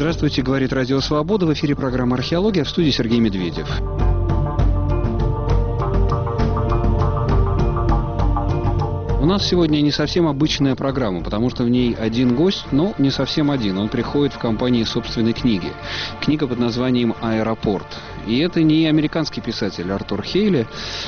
Здравствуйте, говорит Радио Свобода. В эфире программа «Археология», в студии Сергей Медведев. У нас сегодня не совсем обычная программа, потому что в ней один гость, но не совсем один. Он приходит в компании собственной книги. Книга под названием «Аэропорт». И это не американский писатель Артур Хейли,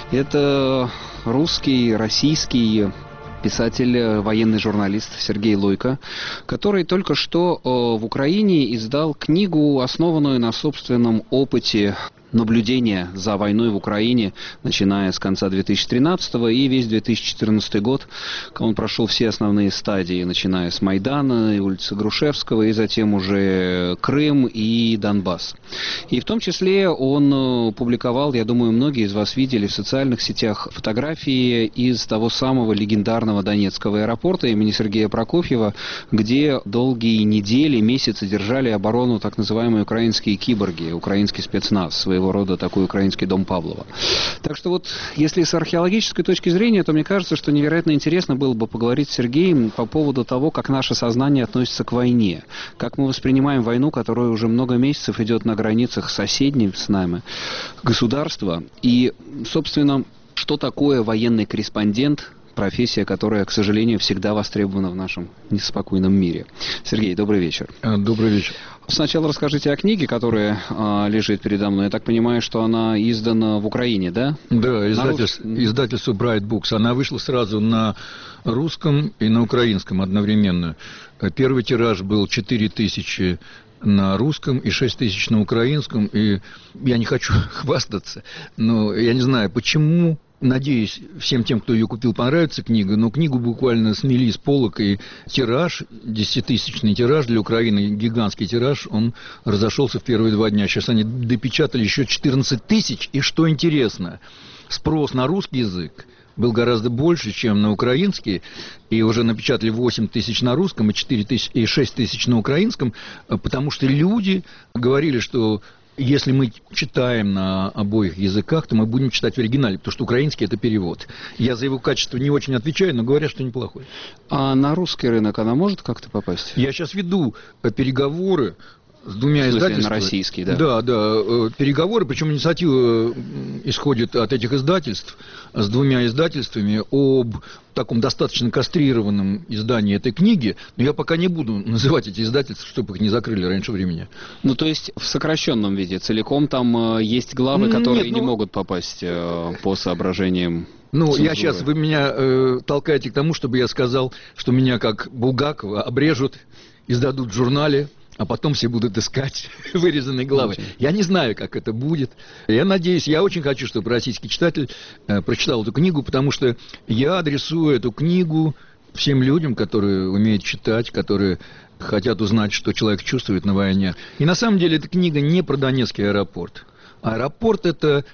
это русский, российский писатель, военный журналист Сергей Лойко, который только что в Украине издал книгу, основанную на собственном опыте наблюдения за войной в Украине, начиная с конца 2013-го и весь 2014 год. Он прошел все основные стадии, начиная с Майдана и улицы Грушевского, и затем уже Крым и Донбасс. И в том числе он публиковал, я думаю, многие из вас видели в социальных сетях фотографии из того самого легендарного Донецкого аэропорта имени Сергея Прокофьева, где долгие недели, месяцы держали оборону так называемые украинские киборги, украинский спецназ, своего рода такой украинский дом Павлова. Так что вот, если с археологической точки зрения, то мне кажется, что невероятно интересно было бы поговорить с Сергеем по поводу того, как наше сознание относится к войне, как мы воспринимаем войну, которая уже много месяцев идет на границах соседних с нами государства, и, собственно, что такое военный корреспондент, профессия, которая, к сожалению, всегда востребована в нашем неспокойном мире. Сергей, добрый вечер. Добрый вечер. Сначала расскажите о книге, которая лежит передо мной. Я так понимаю, что она издана в Украине, да? Да, издательство Bright Books. Она вышла сразу на русском и на украинском одновременно. Первый тираж был 4000 на русском и 6000 на украинском. И я не хочу хвастаться, но я не знаю, почему. Надеюсь, всем тем, кто ее купил, понравится книга, но книгу буквально смели с полок, и тираж, 10-тысячный тираж для Украины, гигантский тираж, он разошелся в первые 2 дня. Сейчас они допечатали еще 14 тысяч, и что интересно, спрос на русский язык был гораздо больше, чем на украинский, и уже напечатали 8 тысяч на русском и 4 тысячи, и 6 тысяч на украинском, потому что люди говорили, что если мы читаем на обоих языках, то мы будем читать в оригинале, потому что украинский – это перевод. Я за его качество не очень отвечаю, но говорят, что неплохой. А на русский рынок она может как-то попасть? Я сейчас веду переговоры с 2 издательствами. На российский, да? Да, переговоры, причем инициатива исходит от этих издательств, с 2 издательствами об таком достаточно кастрированном издании этой книги, но я пока не буду называть эти издательства, чтобы их не закрыли раньше времени. Ну, то есть в сокращенном виде, целиком там есть главы, которые не могут попасть по соображениям. Я сейчас, вы меня толкаете к тому, чтобы я сказал, что меня, как Булгакова, обрежут, издадут в журнале, а потом все будут искать вырезанные главы. Я не знаю, как это будет. Я надеюсь, я очень хочу, чтобы российский читатель прочитал эту книгу, потому что я адресую эту книгу всем людям, которые умеют читать, которые хотят узнать, что человек чувствует на войне. И на самом деле эта книга не про Донецкий аэропорт. Аэропорт – это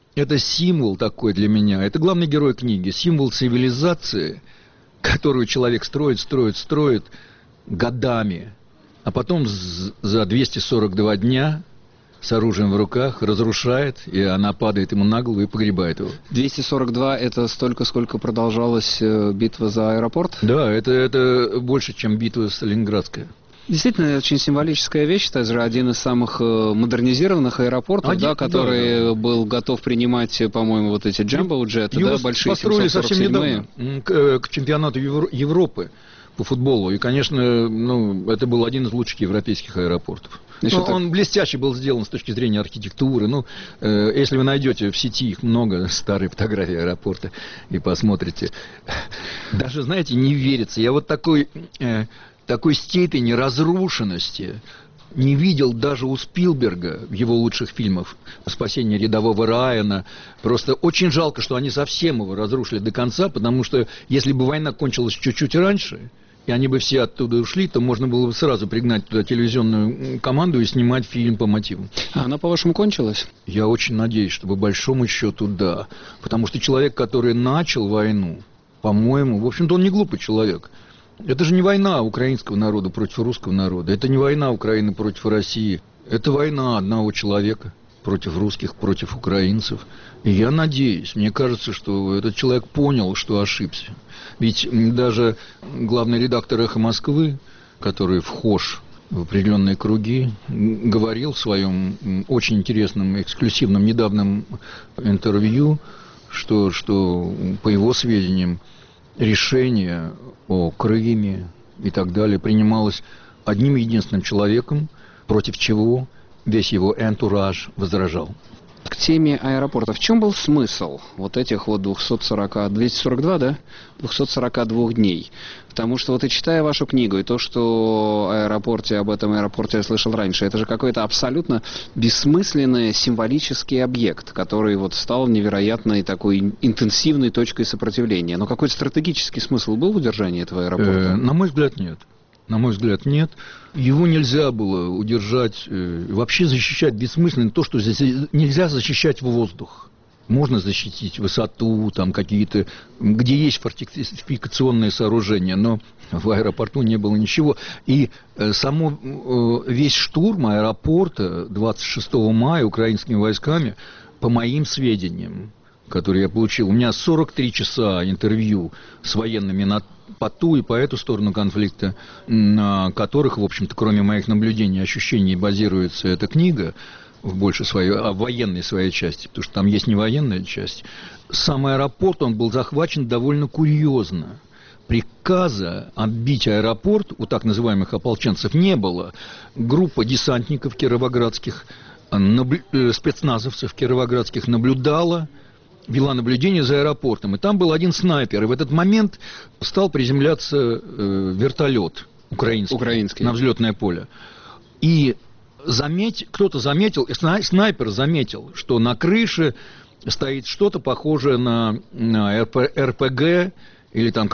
символ такой для меня. Это главный герой книги. Символ цивилизации, которую человек строит годами. А потом за 242 дня с оружием в руках разрушает, и она падает ему на голову и погребает его. 242 – это столько, сколько продолжалась битва за аэропорт? Да, это больше, чем битва Сталинградская. Действительно, очень символическая вещь. Это же один из самых модернизированных аэропортов, который был готов принимать, по-моему, вот эти джамбо-джеты, большие построили совсем недавно к чемпионату Европы по футболу. И, конечно, это был один из лучших европейских аэропортов. Он блестяще был сделан с точки зрения архитектуры. Если вы найдете в сети, их много, старые фотографии аэропорта, и посмотрите. Даже, знаете, не верится. Я вот такой степени разрушенности не видел даже у Спилберга в его лучших фильмах «Спасение рядового Райана». Просто очень жалко, что они совсем его разрушили до конца, потому что если бы война кончилась чуть-чуть раньше, и они бы все оттуда ушли, то можно было бы сразу пригнать туда телевизионную команду и снимать фильм по мотивам. А она, по-вашему, кончилась? Я очень надеюсь, что по большому счету да. Потому что человек, который начал войну, по-моему, в общем-то, он не глупый человек. Это же не война украинского народа против русского народа. Это не война Украины против России. Это война одного человека против русских, против украинцев. И я надеюсь, мне кажется, что этот человек понял, что ошибся. Ведь даже главный редактор «Эхо Москвы», который вхож в определенные круги, говорил в своем очень интересном, эксклюзивном, недавнем интервью, что по его сведениям, решение о Крыме и так далее принималось одним единственным человеком, против чего весь его энтураж возражал. К теме аэропорта. В чем был смысл вот этих вот 242 дней? Потому что вот и читая вашу книгу, и то, что об этом аэропорте я слышал раньше, это же какой-то абсолютно бессмысленный символический объект, который вот стал невероятной такой интенсивной точкой сопротивления. Но какой-то стратегический смысл был в удержании этого аэропорта? На мой взгляд, нет. На мой взгляд, нет. Его нельзя было удержать, вообще защищать бессмысленно то, что здесь нельзя защищать воздух. Можно защитить высоту, там какие-то, где есть фортификационные сооружения, но в аэропорту не было ничего. И весь штурм аэропорта 26 мая украинскими войсками, по моим сведениям, которые я получил, у меня 43 часа интервью с военными по ту и по эту сторону конфликта, на которых, в общем-то, кроме моих наблюдений и ощущений, базируется эта книга, в большей своей, в военной своей части, потому что там есть не военная часть. Сам аэропорт, он был захвачен довольно курьезно. Приказа отбить аэропорт у так называемых ополченцев не было. Группа десантников кировоградских, спецназовцев кировоградских вела наблюдение за аэропортом. И там был один снайпер. И в этот момент стал приземляться вертолет украинский на взлетное поле. И кто-то заметил, снайпер заметил, что на крыше стоит что-то похожее на РПГ или там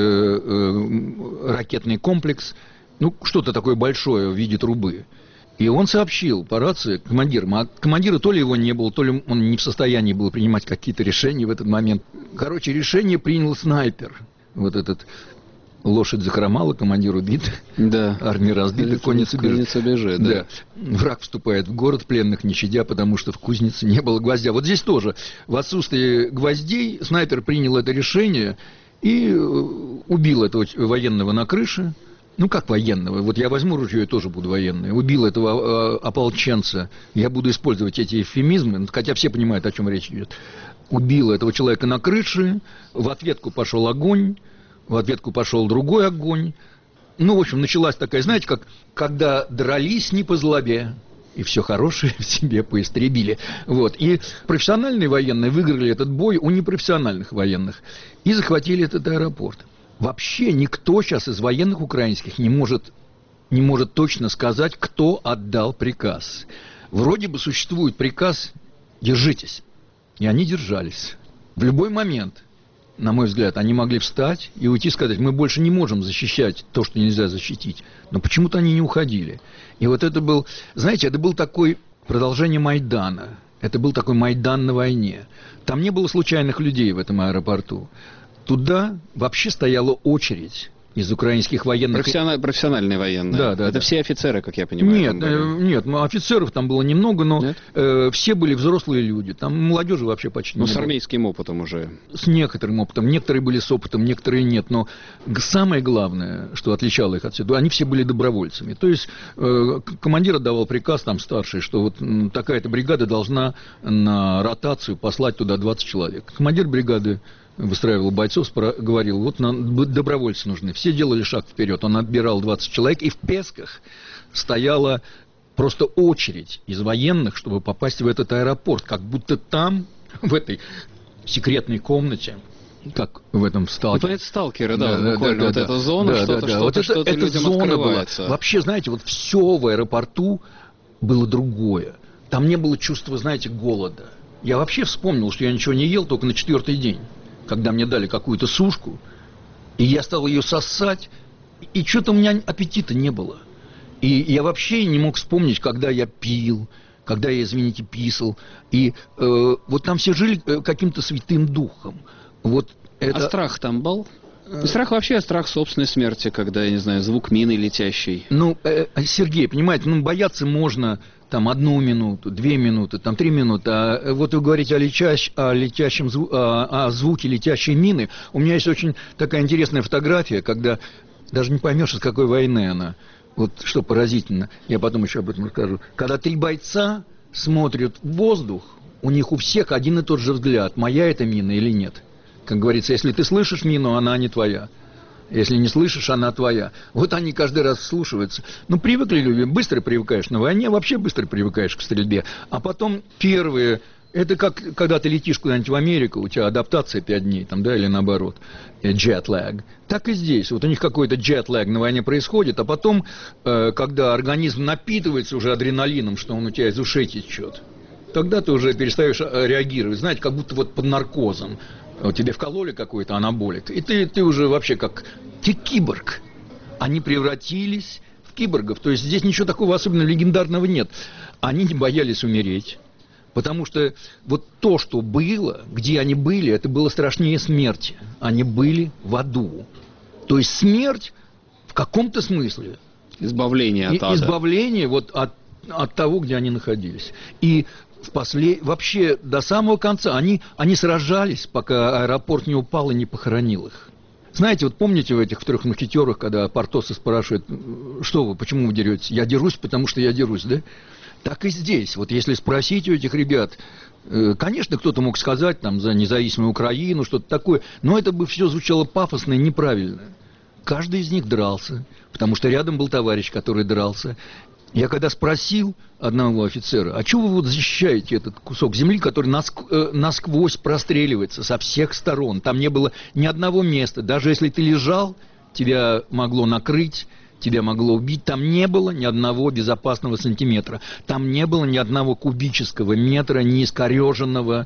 какой-то ракетный комплекс, ну, что-то такое большое в виде трубы. И он сообщил по рации командирам, а командира то ли его не было, то ли он не в состоянии был принимать какие-то решения в этот момент. Короче, решение принял снайпер. Вот этот лошадь захромала, командир убит, да. Армия разбита, конница бежит. Да. Враг вступает в город, пленных не щадя, потому что в кузнице не было гвоздя. Вот здесь тоже в отсутствие гвоздей снайпер принял это решение и убил этого военного на крыше. Ну, как военного? Вот я возьму ружье и тоже буду военный. Убил этого ополченца. Я буду использовать эти эвфемизмы, хотя все понимают, о чем речь идет. Убил этого человека на крыше, в ответку пошел огонь, в ответку пошел другой огонь. Ну, в общем, началась такая, знаете, как когда дрались не по злобе, и все хорошее в себе поистребили. Вот. И профессиональные военные выиграли этот бой у непрофессиональных военных и захватили этот аэропорт. Вообще никто сейчас из военных украинских не может точно сказать, кто отдал приказ. Вроде бы существует приказ «держитесь». И они держались. В любой момент, на мой взгляд, они могли встать и уйти и сказать: мы больше не можем защищать то, что нельзя защитить. Но почему-то они не уходили. И вот это был, знаете, это был такое продолжение Майдана. Это был такой Майдан на войне. Там не было случайных людей в этом аэропорту. Туда вообще стояла очередь из украинских военных. Профессиональные военные. Да. Это все офицеры, как я понимаю. Нет, офицеров там было немного, но все были взрослые люди. Там молодежи вообще почти не было. С армейским опытом уже. С некоторым опытом. Некоторые были с опытом, некоторые нет. Но самое главное, что отличало их от всего, они все были добровольцами. То есть командир отдавал приказ, там старший, что вот такая-то бригада должна на ротацию послать туда 20 человек. Командир бригады выстраивал бойцов, говорил: вот нам добровольцы нужны. Все делали шаг вперед. Он отбирал 20 человек, и в Песках стояла просто очередь из военных, чтобы попасть в этот аэропорт. Как будто там, в этой секретной комнате, как в этом «Сталкере». Ну, это «Сталкеры», буквально. Эта зона, что-то людям открывается. Вообще, знаете, вот все в аэропорту было другое. Там не было чувства, знаете, голода. Я вообще вспомнил, что я ничего не ел только на 4-й день, когда мне дали какую-то сушку, и я стал ее сосать, и что-то у меня аппетита не было. И я вообще не мог вспомнить, когда я пил, когда я, извините, писал. И вот там все жили каким-то святым духом. Вот это... А страх там был? Страх вообще, страх собственной смерти, когда, я не знаю, звук мины летящей. Ну, Сергей, понимаете, бояться можно там 1 минуту, 2 минуты, там 3 минуты. А вот вы говорите о звуке летящей мины. У меня есть очень такая интересная фотография, когда даже не поймешь, из какой войны она. вот что поразительно, я потом еще об этом расскажу, когда 3 бойца смотрят в воздух, у них у всех один и тот же взгляд, моя это мина или нет. Как говорится, если ты слышишь мину, она не твоя. Если не слышишь, она твоя. Вот они каждый раз вслушиваются. Ну, привыкли люди, быстро привыкаешь на войне, вообще быстро привыкаешь к стрельбе. А потом первые, это как, когда ты летишь куда-нибудь в Америку, у тебя адаптация 5 дней, там, да, или наоборот, джет-лэг. Так и здесь. Вот у них какой-то джет-лэг на войне происходит, а потом, когда организм напитывается уже адреналином, что он у тебя из ушей течет, тогда ты уже перестаешь реагировать. Знаете, как будто вот под наркозом. Тебе вкололи какой-то анаболик, и ты уже вообще как... Ты киборг. Они превратились в киборгов. То есть здесь ничего такого особенно легендарного нет. Они не боялись умереть. Потому что вот то, что было, где они были, это было страшнее смерти. Они были в аду. То есть смерть в каком-то смысле. Избавление от ада. Избавление вот от того, где они находились. И вообще до самого конца они сражались, пока аэропорт не упал и не похоронил их. Знаете, вот помните в этих в «Трех мушкетерах», когда Портоса спрашивает, что вы, почему вы деретесь? Я дерусь, потому что я дерусь, да? Так и здесь. Вот если спросить у этих ребят, конечно, кто-то мог сказать там за независимую Украину, что-то такое, но это бы все звучало пафосно и неправильно. Каждый из них дрался, потому что рядом был товарищ, который дрался. Я когда спросил одного офицера, а чего вы вот защищаете этот кусок земли, который насквозь простреливается со всех сторон? Там не было ни одного места. Даже если ты лежал, тебя могло накрыть, тебя могло убить. Там не было ни одного безопасного сантиметра. Там не было ни одного кубического метра, не искореженного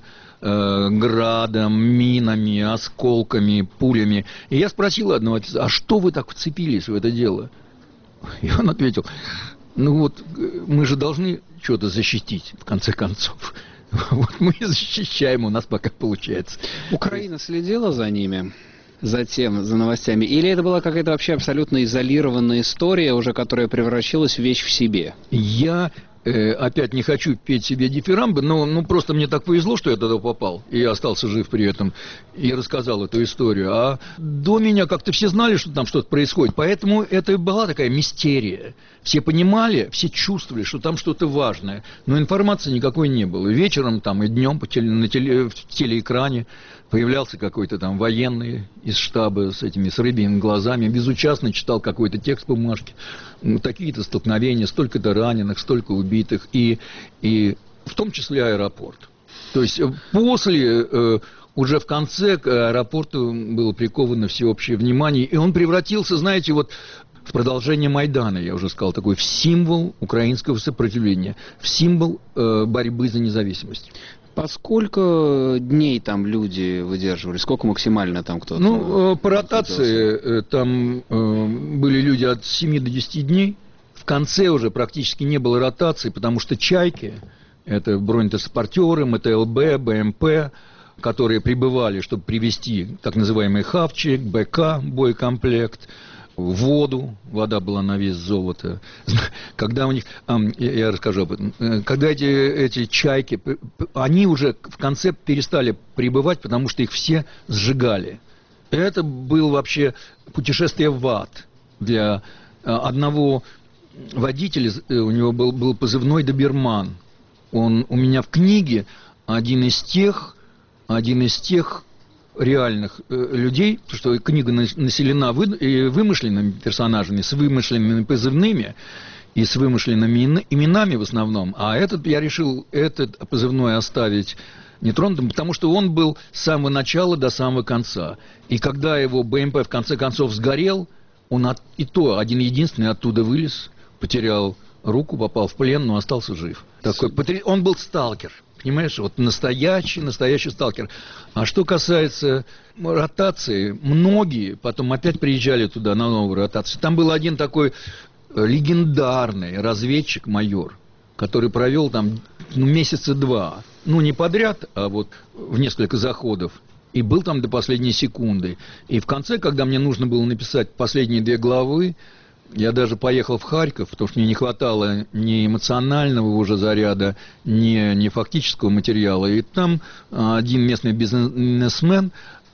градом, минами, осколками, пулями. И я спросил одного офицера, а что вы так вцепились в это дело? И он ответил... Ну вот, мы же должны что-то защитить, в конце концов. Вот мы и защищаем, у нас пока получается. Украина следила за ними, за новостями? Или это была какая-то вообще абсолютно изолированная история, уже которая превращалась в вещь в себе? Я опять не хочу петь себе дифирамбы, но просто мне так повезло, что я туда попал, и я остался жив при этом, и рассказал эту историю. А до меня как-то все знали, что там что-то происходит, поэтому это была такая мистерия. Все понимали, все чувствовали, что там что-то важное, но информации никакой не было. Вечером там и днем в телеэкране появлялся какой-то там военный из штаба с рыбьими глазами, безучастно читал какой-то текст бумажки. Такие-то столкновения, столько-то раненых, столько убитых, и в том числе аэропорт. То есть после, уже в конце к аэропорту было приковано всеобщее внимание, и он превратился, знаете, вот в продолжение Майдана, я уже сказал, такой в символ украинского сопротивления, в символ борьбы за независимость. По сколько дней там люди выдерживали? Сколько максимально там кто-то? Ну, по ротации там были люди от 7 до 10 дней. В конце уже практически не было ротации, потому что «Чайки», это бронетранспортеры, МТЛБ, БМП, которые прибывали, чтобы привезти так называемый хавчик, БК, боекомплект, воду, вода была на вес золота. Когда у них, я расскажу об этом, когда эти «Чайки», они уже в конце перестали прибывать, потому что их все сжигали. Это было вообще путешествие в ад для одного водителя, у него был позывной «Доберман». Он у меня в книге один из тех реальных людей, потому что книга населена вымышленными персонажами, с вымышленными позывными и с вымышленными именами в основном. А я решил этот позывной оставить нетронутым, потому что он был с самого начала до самого конца. И когда его БМП в конце концов сгорел, он один-единственный оттуда вылез, потерял руку, попал в плен, но остался жив. Он был сталкер. Понимаешь, вот настоящий сталкер. А что касается ротации, многие потом опять приезжали туда на новую ротацию. Там был один такой легендарный разведчик-майор, который провел там месяца 2. Ну, не подряд, а вот в несколько заходов. И был там до последней секунды. И в конце, когда мне нужно было написать последние 2 главы, я даже поехал в Харьков, потому что мне не хватало ни эмоционального уже заряда, ни фактического материала. И там один местный бизнесмен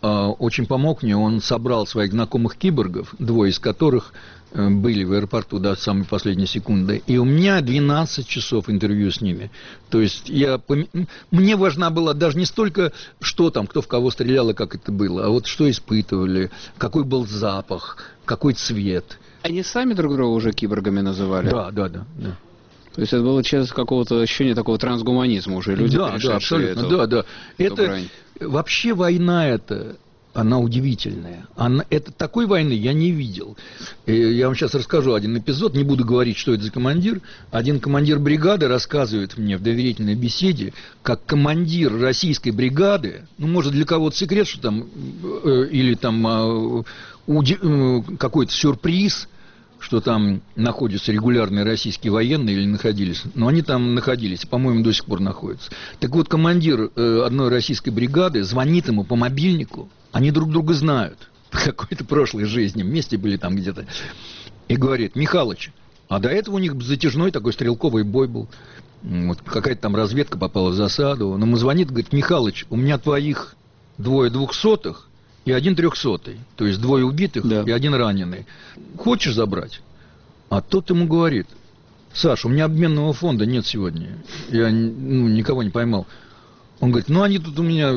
очень помог мне. Он собрал своих знакомых киборгов, двое из которых были в аэропорту до самой последней секунды. И у меня 12 часов интервью с ними. То есть мне важна была даже не столько, что там, кто в кого стрелял и как это было, а вот что испытывали, какой был запах, какой цвет. Они сами друг друга уже киборгами называли? Да. То есть это было часть какого-то ощущения такого трансгуманизма уже, люди, перешедшие абсолютно, это вообще война эта, она удивительная. Такой войны я не видел. Я вам сейчас расскажу один эпизод, не буду говорить, что это за командир. Один командир бригады рассказывает мне в доверительной беседе, как командир российской бригады, может, для кого-то секрет, что там, или там какой-то сюрприз, что там находятся регулярные российские военные или находились. Но они там находились, по-моему, до сих пор находятся. Так вот, командир одной российской бригады звонит ему по мобильнику. Они друг друга знают по какой-то прошлой жизни. Вместе были там где-то. И говорит: Михалыч, а до этого у них затяжной такой стрелковый бой был. Вот какая-то там разведка попала в засаду. Он ему звонит, говорит: Михалыч, у меня твоих 2 200-х и 1 300-й, то есть 2 убитых, да, и 1 раненый. Хочешь забрать? А тот ему говорит: Саш, у меня обменного фонда нет сегодня. Я никого не поймал. Он говорит: они тут у меня,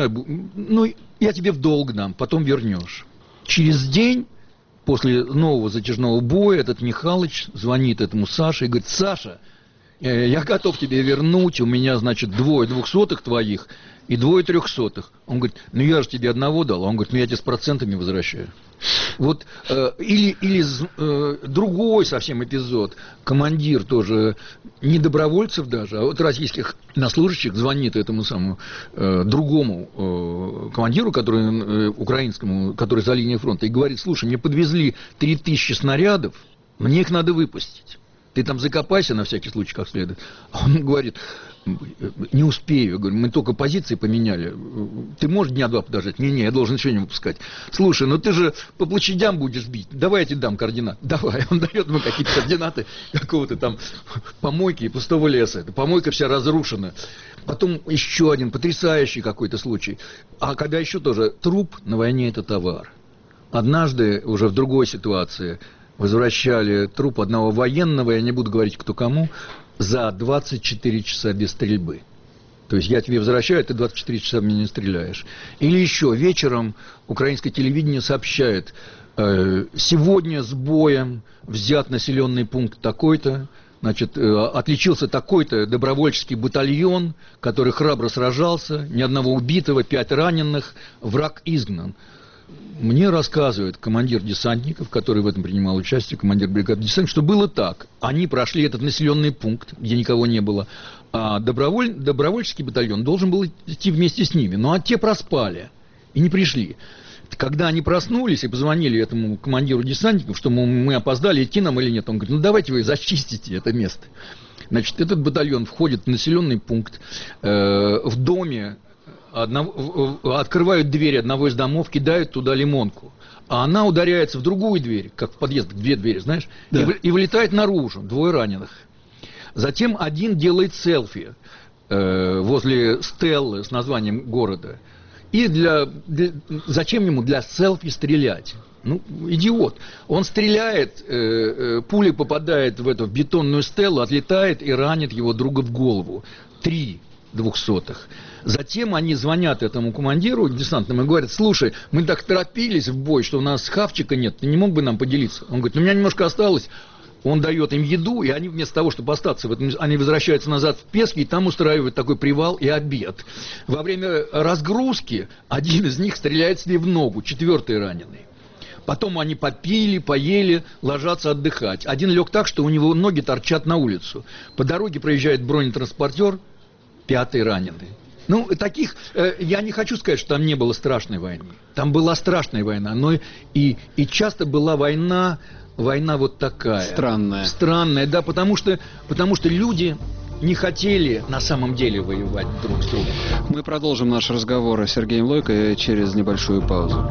я тебе в долг дам, потом вернешь. Через день после нового затяжного боя этот Михалыч звонит этому Саше и говорит: Саша, я готов тебе вернуть, у меня, значит, 2 200-х твоих и 2 300-х. Он говорит: я же тебе одного дал. Он говорит: я тебе с процентами возвращаю. Вот, или другой совсем эпизод. Командир тоже, не добровольцев даже, а вот российских служащих звонит этому самому другому командиру, украинскому, который за линией фронта, и говорит: слушай, мне подвезли 3000 снарядов, мне их надо выпустить. Ты там закопайся на всякий случай как следует. А он говорит: не успею. Я говорю: мы только позиции поменяли. Ты можешь дня 2 подождать? Не, я должен еще не выпускать. Слушай, ты же по площадям будешь бить. Давай я тебе дам координаты. Давай. Он дает ему какие-то координаты какого-то там помойки и пустого леса. Эта помойка вся разрушена. Потом еще один потрясающий какой-то случай. А когда еще тоже труп на войне — это товар. Однажды уже в другой ситуации возвращали труп одного военного, я не буду говорить, кто кому, за 24 часа без стрельбы. То есть я тебе возвращаю, ты 24 часа мне не стреляешь. Или еще вечером украинское телевидение сообщает: сегодня с боем взят населенный пункт такой-то, значит, отличился такой-то добровольческий батальон, который храбро сражался, ни одного убитого, 5 раненых, враг изгнан. Мне рассказывает командир десантников, который в этом принимал участие, командир бригады десантников, что было так. Они прошли этот населенный пункт, где никого не было, а добровольческий батальон должен был идти вместе с ними. Но те проспали и не пришли. Когда они проснулись и позвонили этому командиру десантников, что мы опоздали, идти нам или нет, он говорит: давайте вы зачистите это место. Значит, этот батальон входит в населенный пункт, в доме открывают дверь одного из домов, кидают туда лимонку, а она ударяется в другую дверь, как в подъезд, 2 двери, знаешь, да, и вылетает наружу, 2 раненых. Затем один делает селфи возле стеллы с названием города. И зачем ему для селфи стрелять? Идиот. Он стреляет, пуля попадает в эту бетонную стеллу, отлетает и ранит его друга в голову. 3 200-х. Затем они звонят этому командиру десантному и говорят: слушай, мы так торопились в бой, что у нас хавчика нет, ты не мог бы нам поделиться? Он говорит: у меня немножко осталось. Он дает им еду, и они вместо того, чтобы остаться в этом, они возвращаются назад в Пески, и там устраивают такой привал и обед. Во время разгрузки один из них стреляет себе в ногу, 4-й раненый. Потом они попили, поели, ложатся отдыхать. Один лег так, что у него ноги торчат на улицу. По дороге проезжает бронетранспортер, 5-й раненый. Таких, я не хочу сказать, что там не было страшной войны. Там была страшная война, но и часто была война вот такая. Странная, да, потому что люди не хотели на самом деле воевать друг с другом. Мы продолжим наш разговор с Сергеем Лойко через небольшую паузу.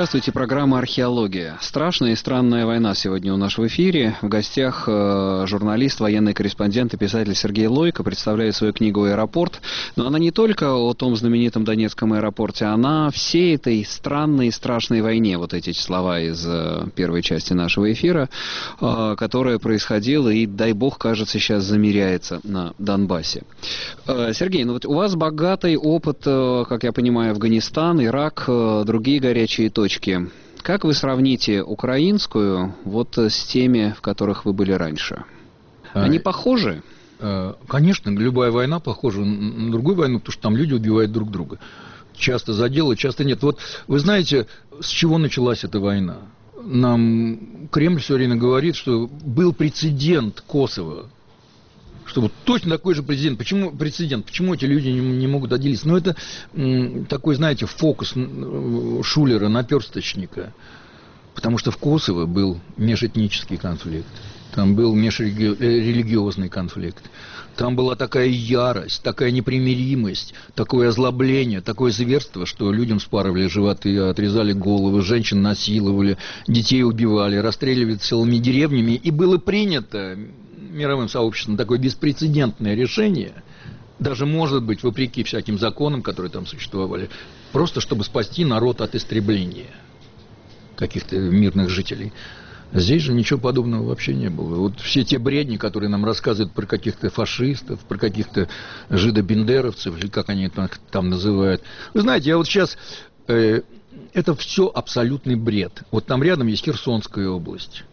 Здравствуйте, программа «Археология». Страшная и странная война сегодня у нас в эфире. В гостях журналист, военный корреспондент и писатель Сергей Лойко представляет свою книгу «Аэропорт». Но она не только о том знаменитом Донецком аэропорте, она всей этой странной и страшной войне, вот эти слова из первой части нашего эфира, которая происходила и, дай бог, кажется, сейчас замеряется на Донбассе. Сергей, ну вот у вас богатый опыт, как я понимаю, Афганистан, Ирак, другие горячие точки. Как вы сравните украинскую вот с теми, в которых вы были раньше? Они похожи? Конечно, любая война похожа на другую войну, потому что там люди убивают друг друга. Часто за дело, часто нет. Вот вы знаете, с чего началась эта война? Нам Кремль все время говорит, что был прецедент Косово. Что вот точно такой же президент. Почему прецедент? Почему эти люди не могут отделиться? Ну, это такой, знаете, фокус Шулера, наперсточника. Потому что в Косово был межэтнический конфликт. Там был межрелигиозный конфликт. Там была такая ярость, такая непримиримость, такое озлобление, такое зверство, что людям спарывали животы, отрезали головы, женщин насиловали, детей убивали, расстреливали целыми деревнями. И было принято мировым сообществом такое беспрецедентное решение, даже, может быть, вопреки всяким законам, которые там существовали, просто чтобы спасти народ от истребления каких-то мирных жителей. Здесь же ничего подобного вообще не было. Вот все те бредни, которые нам рассказывают про каких-то фашистов, про каких-то жидобендеровцев, или как они это там называют. Вы знаете, я вот сейчас... это все абсолютный бред. Вот там рядом есть Херсонская область.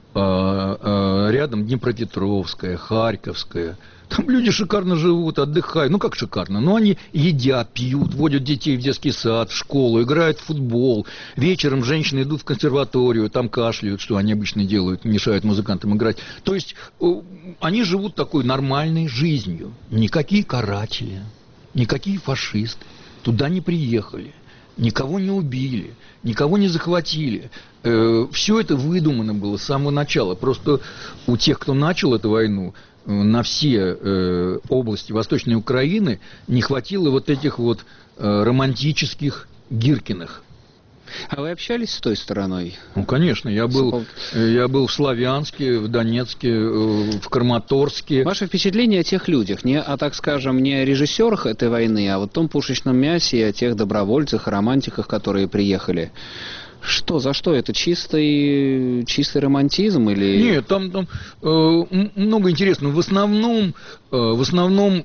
Рядом Днепропетровская, Харьковская. Там люди шикарно живут, отдыхают. Ну, как шикарно? Ну, они едят, пьют, водят детей в детский сад, в школу, играют в футбол. Вечером женщины идут в консерваторию, там кашляют, что они обычно делают, мешают музыкантам играть. То есть, они живут такой нормальной жизнью. Никакие каратели, никакие фашисты туда не приехали. Никого не убили, никого не захватили. Все это выдумано было с самого начала. Просто у тех, кто начал эту войну, на все области Восточной Украины не хватило вот этих вот романтических Гиркиных. А вы общались с той стороной? Ну, конечно. Я был в Славянске, в Донецке, в Краматорске. Ваше впечатление о тех людях, так скажем, не о режиссерах этой войны, а вот о том пушечном мясе и о тех добровольцах, романтиках, которые приехали. За что это? Чистый романтизм или... Нет, там много интересного. В основном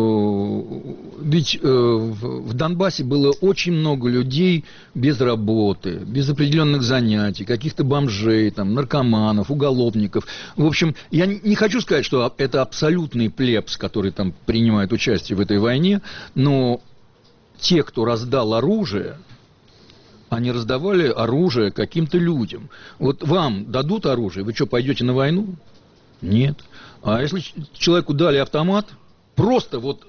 ведь в Донбассе было очень много людей без работы, без определенных занятий, каких-то бомжей, там, наркоманов, уголовников. В общем, я не хочу сказать, что это абсолютный плебс, который там принимает участие в этой войне, но те, кто раздал оружие, они раздавали оружие каким-то людям. Вот вам дадут оружие, вы что, пойдете на войну? Нет. А если человеку дали автомат, просто вот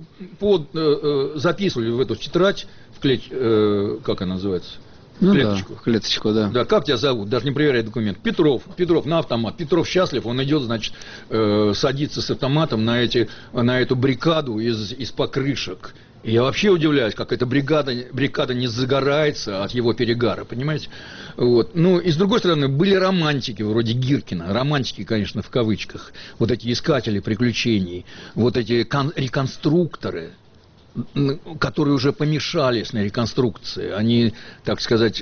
записывали в эту тетрадь, как она называется? Ну клеточку. Да, клеточку, да. Да, как тебя зовут? Даже не проверяй документ. Петров на автомат. Петров счастлив, он идет, значит, садится с автоматом на эту бригаду из покрышек. И я вообще удивляюсь, как эта бригада не загорается от его перегара, понимаете? Вот. Ну, и с другой стороны, были романтики вроде Гиркина, романтики, конечно, в кавычках, вот эти искатели приключений, вот эти реконструкторы, которые уже помешались на реконструкции, они, так сказать,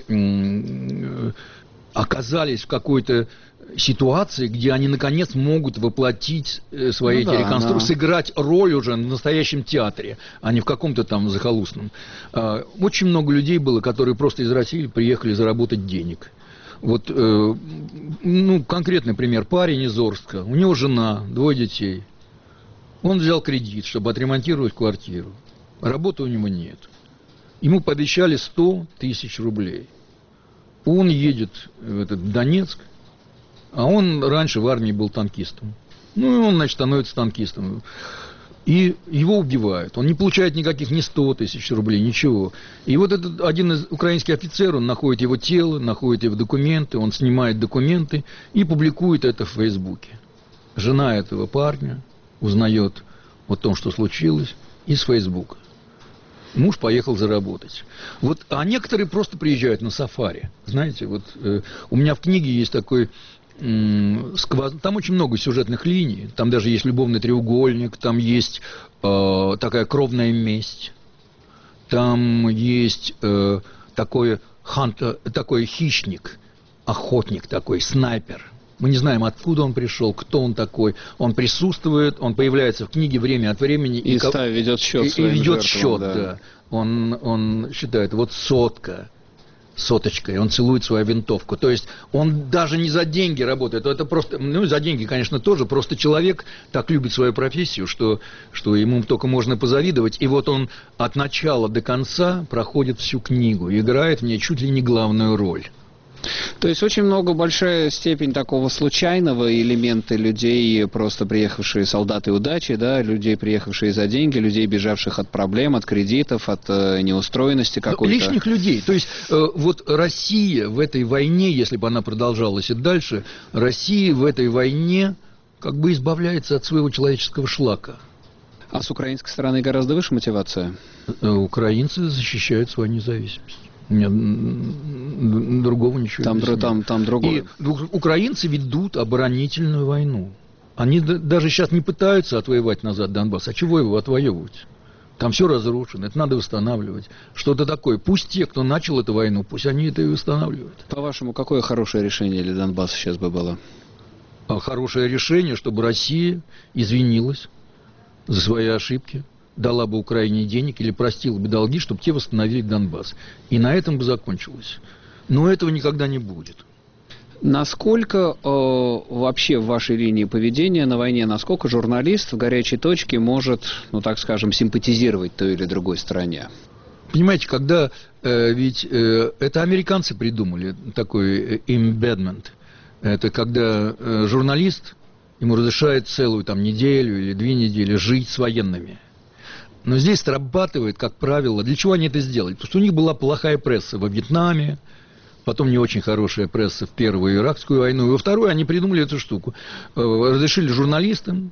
оказались в какой-то ситуации, где они наконец могут воплотить свои эти реконструкции, сыграть роль уже в настоящем театре, а не в каком-то там захолустном. Очень много людей было, которые просто из России приехали заработать денег. Вот, конкретный пример. Парень из Орска, у него жена, 2 детей. Он взял кредит, чтобы отремонтировать квартиру. Работы у него нет. Ему пообещали 100 тысяч рублей. Он едет в Донецк, а он раньше в армии был танкистом. Ну, и он, значит, становится танкистом. И его убивают. Он не получает никаких ни 100 тысяч рублей, ничего. И вот этот один из украинских офицеров, он находит его тело, находит его документы, он снимает документы и публикует это в Фейсбуке. Жена этого парня узнает о том, что случилось, из Фейсбука. Муж поехал заработать. Вот, а некоторые просто приезжают на сафари. Знаете, вот у меня в книге есть такой... Там очень много сюжетных линий. Там даже есть любовный треугольник, там есть такая кровная месть. Там есть такой хищник, охотник такой, снайпер. Мы не знаем, откуда он пришел, кто он такой. Он присутствует, он появляется в книге время от времени. И ведет счет. И ведет счет, да. Он считает, вот соточкой, он целует свою винтовку. То есть он даже не за деньги работает. Это просто, за деньги, конечно, тоже. Просто человек так любит свою профессию, что ему только можно позавидовать. И вот он от начала до конца проходит всю книгу, играет в ней чуть ли не главную роль. То есть очень большая степень такого случайного элемента людей, просто приехавшие солдаты удачи, да, людей, приехавшие за деньги, людей, бежавших от проблем, от кредитов, от неустроенности какой-то. Лишних людей. То есть вот Россия в этой войне, если бы она продолжалась и дальше, Россия в этой войне как бы избавляется от своего человеческого шлака. А с украинской стороны гораздо выше мотивация? Украинцы защищают свою независимость. У меня другого ничего нет. Там другое. И украинцы ведут оборонительную войну. Они даже сейчас не пытаются отвоевать назад Донбасс. А чего его отвоевывать? Там все разрушено, это надо восстанавливать. Что-то такое. Пусть те, кто начал эту войну, пусть они это и восстанавливают. По-вашему, какое хорошее решение для Донбасса сейчас бы было? Хорошее решение, чтобы Россия извинилась за свои ошибки, дала бы Украине денег или простила бы долги, чтобы те восстановили Донбасс. И на этом бы закончилось. Но этого никогда не будет. Насколько вообще в вашей линии поведения на войне, насколько журналист в горячей точке может, так скажем, симпатизировать той или другой стороне? Понимаете, когда ведь это американцы придумали такой embeddment. Это когда журналист, ему разрешают целую неделю или 2 недели жить с военными. Но здесь срабатывает, как правило, для чего они это сделали? Потому что у них была плохая пресса во Вьетнаме, потом не очень хорошая пресса в Первую Иракскую войну, и во Вторую они придумали эту штуку. Разрешили журналистам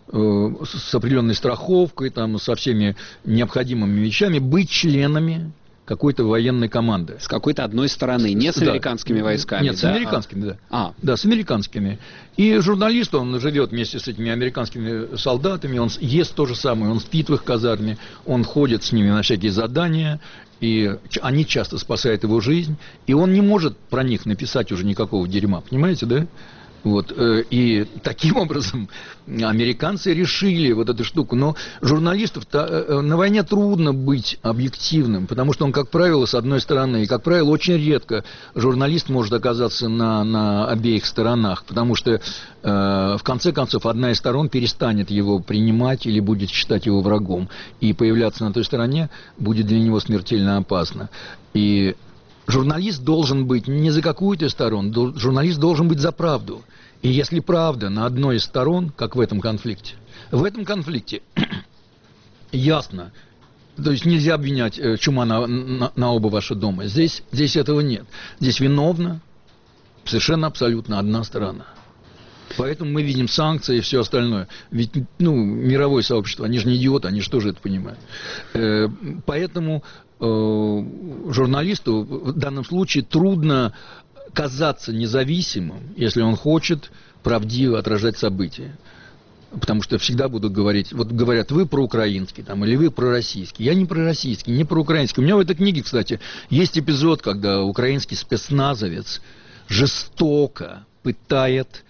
с определенной страховкой, со всеми необходимыми вещами быть членами какой-то военной команды. С какой-то одной стороны, не с американскими войсками. Нет, с американскими, да. Да, с американскими. И журналист, он живет вместе с этими американскими солдатами, он ест то же самое, он спит в их казарме, он ходит с ними на всякие задания, и они часто спасают его жизнь, и он не может про них написать уже никакого дерьма, понимаете, да? Вот, и таким образом американцы решили вот эту штуку. Но журналистов на войне трудно быть объективным, потому что он, как правило, с одной стороны, и, как правило, очень редко журналист может оказаться на обеих сторонах, потому что, в конце концов, одна из сторон перестанет его принимать или будет считать его врагом, и появляться на той стороне будет для него смертельно опасно. И журналист должен быть не за какую-то из сторон, журналист должен быть за правду. И если правда на одной из сторон, как в этом конфликте ясно, то есть нельзя обвинять чума на оба ваши дома. Здесь этого нет. Здесь виновна совершенно абсолютно одна сторона. Поэтому мы видим санкции и все остальное. Ведь, мировое сообщество, они же не идиоты, они же тоже это понимают. Поэтому журналисту в данном случае трудно казаться независимым, если он хочет правдиво отражать события. Потому что всегда будут говорить, вот говорят, вы проукраинский или вы пророссийский. Я не пророссийский, не проукраинский. У меня в этой книге, кстати, есть эпизод, когда украинский спецназовец жестоко пытает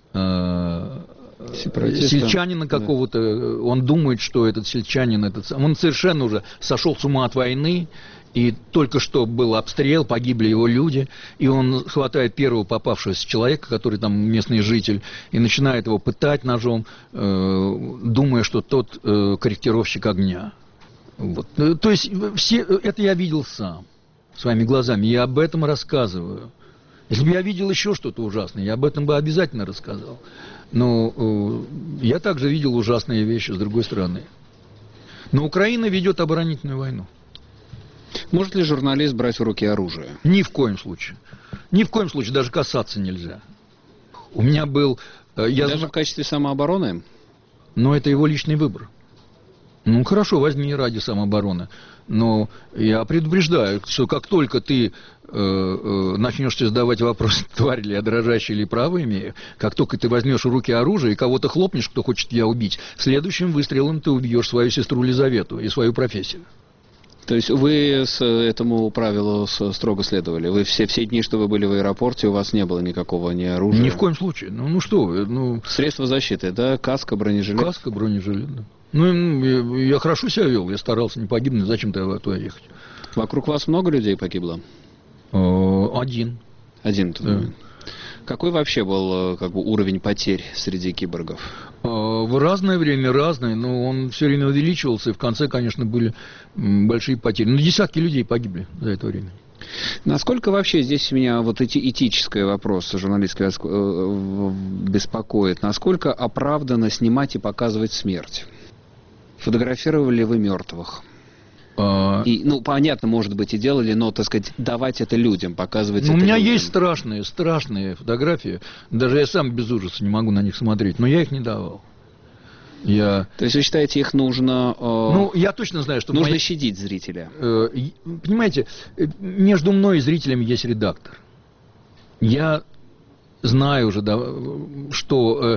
сельчанина какого-то, он думает, что этот сельчанин, он совершенно уже сошел с ума от войны, и только что был обстрел, погибли его люди, и он хватает первого попавшегося человека, который там местный житель, и начинает его пытать ножом, думая, что тот корректировщик огня. Вот. То есть это я видел сам, своими глазами, я об этом рассказываю. Если бы я видел еще что-то ужасное, я об этом бы обязательно рассказал. Но я также видел ужасные вещи с другой стороны. Но Украина ведет оборонительную войну. Может ли журналист брать в руки оружие? Ни в коем случае. Ни в коем случае, даже касаться нельзя. У меня был... Даже в качестве самообороны? Но это его личный выбор. Ну, хорошо, возьми ради самообороны. Но я предупреждаю, что как только ты начнешь задавать вопрос, тварь ли я дрожащая или право имею, как только ты возьмешь в руки оружие и кого-то хлопнешь, кто хочет тебя убить, следующим выстрелом ты убьешь свою сестру Лизавету и свою профессию. То есть вы этому правилу строго следовали? Вы все дни, что вы были в аэропорте, у вас не было никакого ни оружия? Ни в коем случае. Ну что вы. Ну... Средства защиты, да? Каска, бронежилет? Каска, бронежилет, да. Ну, я хорошо себя вел, я старался не погибнуть, зачем-то туда ехать. Вокруг вас много людей погибло? Один. Да. Какой вообще был уровень потерь среди киборгов? В разное время разное, но он все время увеличивался, и в конце, конечно, были большие потери. Ну, десятки людей погибли за это время. Насколько вообще здесь меня вот эти этический вопрос журналистский беспокоит? Насколько оправданно снимать и показывать смерть? Фотографировали ли вы мертвых? И, ну, понятно, может быть, и делали, но, так сказать, давать это людям, показывать это у меня людям. Есть страшные фотографии. Даже я сам без ужаса не могу на них смотреть, но я их не давал. То есть вы считаете, их нужно... Ну, я точно знаю, что... Нужно щадить зрителя. Понимаете, между мной и зрителем есть редактор. Я знаю уже, что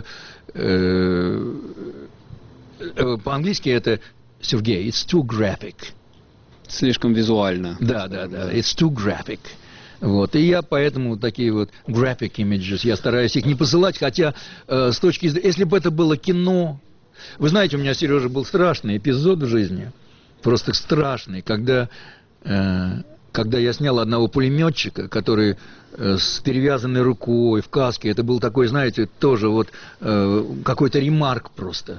по-английски это Сергей, it's too graphic. Слишком визуально. Да, it's too graphic. Вот. И я поэтому такие вот graphic images, я стараюсь их не посылать, хотя с точки зрения, если бы это было кино, вы знаете, у меня, Сережа, был страшный эпизод в жизни, просто страшный, когда я снял одного пулеметчика, который с перевязанной рукой, в каске, это был такой, знаете, тоже вот какой-то ремарк просто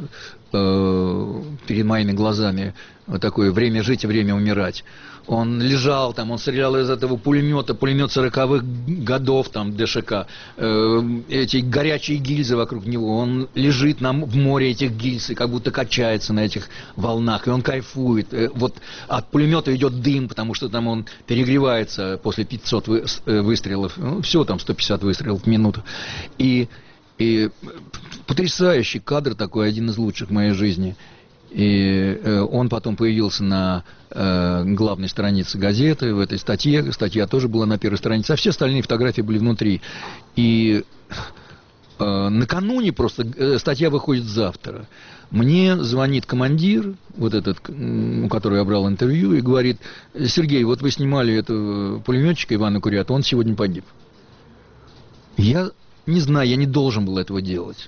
перед моими глазами, вот такое время жить и время умирать. Он лежал там, он стрелял из этого пулемета, пулемет 40-х годов, там, ДШК, эти горячие гильзы вокруг него, он лежит в море этих гильз и как будто качается на этих волнах, и он кайфует. Вот от пулемета идет дым, потому что там он перегревается после 500 выстрелов, ну, всего там 150 выстрелов в минуту. И потрясающий кадр такой, один из лучших в моей жизни. И он потом появился на главной странице газеты, в этой статье. Статья тоже была на первой странице, а все остальные фотографии были внутри. И накануне просто, статья выходит завтра, мне звонит командир, вот этот, у которого я брал интервью, и говорит: Сергей, вот вы снимали этого пулеметчика Ивана Курята, он сегодня погиб. Я не знаю, я не должен был этого делать.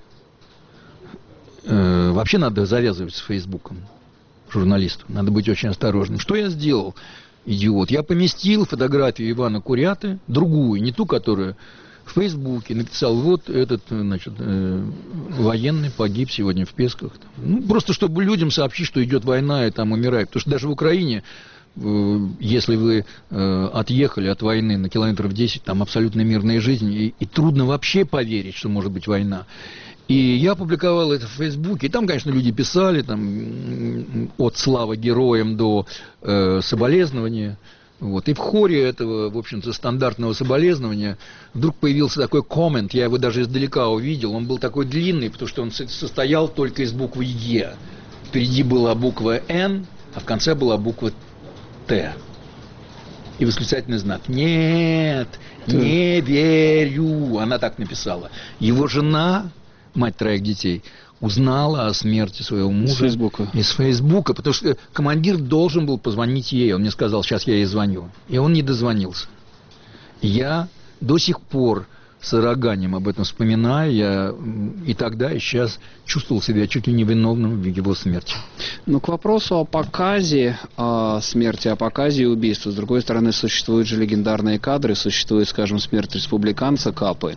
Вообще надо завязывать с Фейсбуком журналисту. Надо быть очень осторожным. Что я сделал, идиот? Я поместил фотографию Ивана Куряты, другую, не ту, которая в Фейсбуке, написал: вот этот, значит, военный погиб сегодня в Песках. Ну, просто чтобы людям сообщить, что идет война и там умирают. Потому что даже в Украине, если вы отъехали от войны на километров 10, там абсолютно мирная жизнь, и трудно вообще поверить, что может быть война. И я опубликовал это в Фейсбуке, и там, конечно, люди писали, там, от славы героям до соболезнования. Вот. И в хоре этого, в общем-то, стандартного соболезнования вдруг появился такой коммент, я его даже издалека увидел, он был такой длинный, потому что он состоял только из буквы «Е». Впереди была буква «Н», а в конце была буква «Т». И восклицательный знак. Нет, не верю. Она так написала. Его жена, мать 3 детей, узнала о смерти своего мужа из Фейсбука, потому что командир должен был позвонить ей. Он мне сказал: сейчас я ей звоню. И он не дозвонился. Я до сих пор с содроганием об этом вспоминаю. Я и тогда, и сейчас чувствовал себя чуть ли не виновным в его смерти. Ну, к вопросу о показе смерти, о показе убийства. С другой стороны, существуют же легендарные кадры, существует, скажем, смерть республиканца Капы.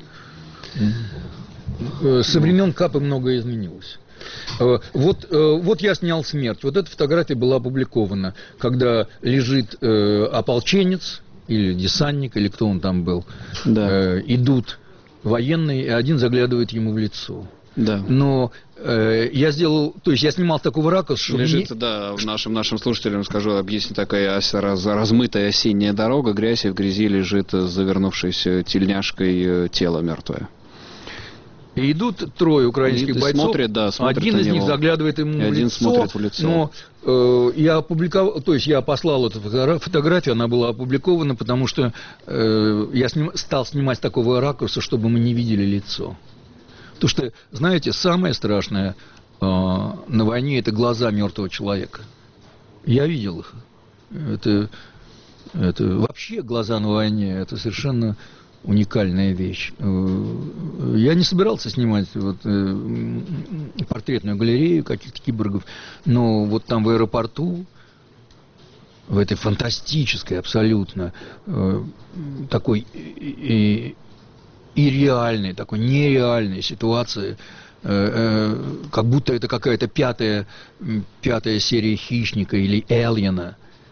Со времен Капы многое изменилось. Вот я снял смерть. Вот эта фотография была опубликована, когда лежит ополченец или десантник, или кто он там был. Да. Идут военные, и один заглядывает ему в лицо. Да. Но я сделал, то есть я снимал такого ракурса, что лежит, да, нашим слушателям скажу, объясню, такая размытая осенняя дорога, грязь, и в грязи лежит завернувшись тельняшкой тело мертвое. И идут трое украинских бойцов, смотрят, да, смотрят один из них заглядывает ему в лицо, смотрит в лицо. Но я опубликовал, то есть я послал эту фотографию, она была опубликована, потому что я стал снимать с такого ракурса, чтобы мы не видели лицо. Потому что, знаете, самое страшное на войне — это глаза мертвого человека. Я видел их. Это вообще глаза на войне — это совершенно уникальная вещь. Я не собирался снимать портретную галерею каких-то киборгов, но вот там в аэропорту, в этой фантастической абсолютно такой и реальной, такой нереальной ситуации, как будто это какая-то пятая серия «Хищника» или «Эльена»,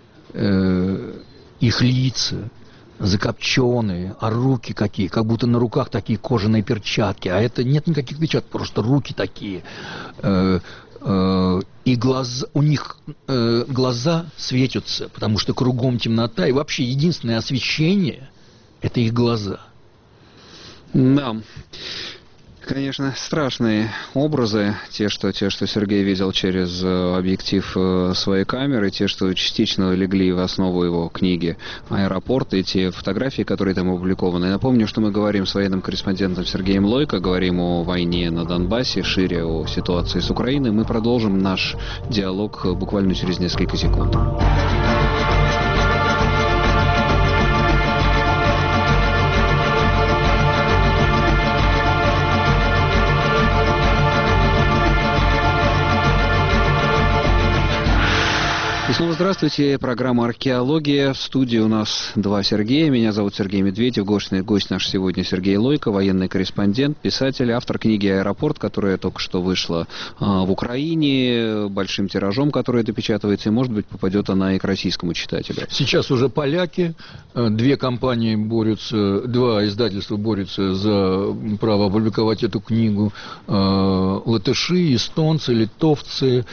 их лица закопченные, а руки какие, как будто на руках такие кожаные перчатки, а это нет никаких перчаток, просто руки такие, и глаза, у них глаза светятся, потому что кругом темнота, и вообще единственное освещение — это их глаза. Да. Конечно, страшные образы, те, что Сергей видел через объектив своей камеры, те, что частично легли в основу его книги «Аэропорт», и те фотографии, которые там опубликованы. Напомню, что мы говорим с военным корреспондентом Сергеем Лойко, говорим о войне на Донбассе, шире о ситуации с Украиной. Мы продолжим наш диалог буквально через несколько секунд. И снова здравствуйте. Программа «Археология». В студии у нас два Сергея. Меня зовут Сергей Медведев. Гость наш сегодня Сергей Лойко, военный корреспондент, писатель, автор книги «Аэропорт», которая только что вышла в Украине, большим тиражом, который допечатывается, и, может быть, попадет она и к российскому читателю. Сейчас уже поляки, две компании борются, два издательства борются за право опубликовать эту книгу. Латыши, эстонцы, литовцы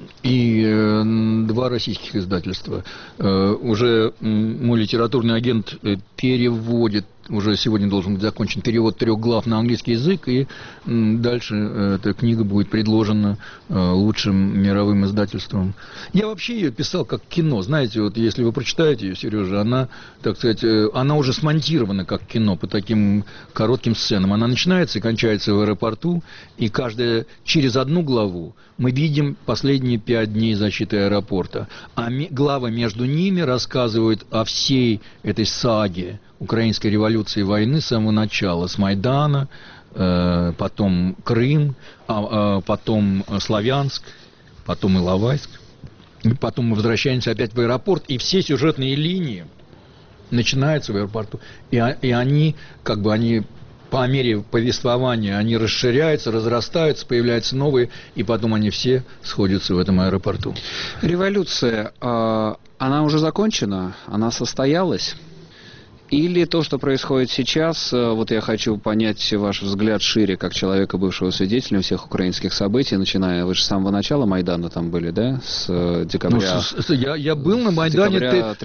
и два российских издательства. Уже мой литературный агент переводит, уже сегодня должен быть закончен перевод 3 глав на английский язык, и дальше эта книга будет предложена лучшим мировым издательством. Я вообще ее писал как кино. Знаете, вот если вы прочитаете ее, Сережа, она, так сказать, она уже смонтирована как кино по таким коротким сценам. Она начинается и кончается в аэропорту, и через одну главу мы видим последние 5 дней защиты аэропорта. А главы между ними рассказывают о всей этой саге украинской революции и войны с самого начала, с Майдана, потом Крым, потом Славянск, потом Иловайск, и потом мы возвращаемся опять в аэропорт, и все сюжетные линии начинаются в аэропорту, и они, как бы, они по мере повествования, они расширяются, разрастаются, появляются новые, и потом они все сходятся в этом аэропорту. Революция, она уже закончена? Она состоялась? Или то, что происходит сейчас, вот я хочу понять ваш взгляд шире, как человека, бывшего свидетеля всех украинских событий, начиная, вы же с самого начала Майдана там были, да, с декабря? Я был на Майдане